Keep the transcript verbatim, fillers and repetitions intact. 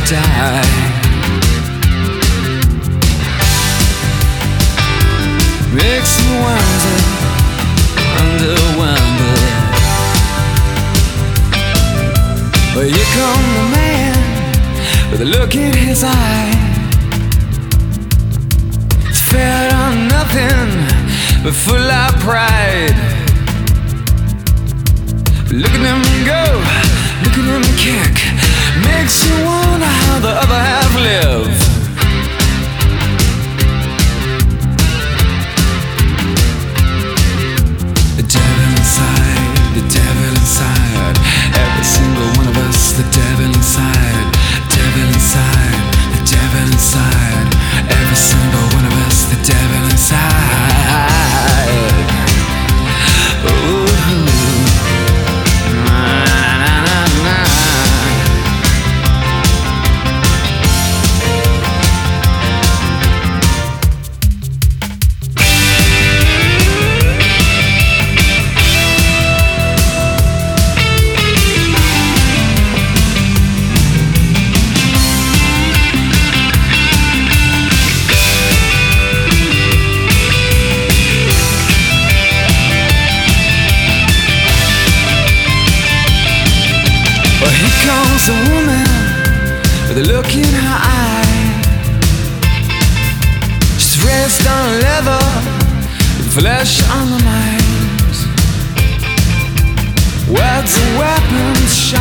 die. Makes me wonder, wonder, wonder. But here come the man with a look in his eye. It's fed on nothing but full of pride. Look at him go, look at him kick. Makes you wonder how the other half live. The devil inside, the devil inside. Every single one of us, the devil inside. Devil inside, the devil inside. Every single one of us, the devil inside. Ooh. Comes a woman with a look in her eye. She's raised on leather, with flesh on the mind. Words are weapons,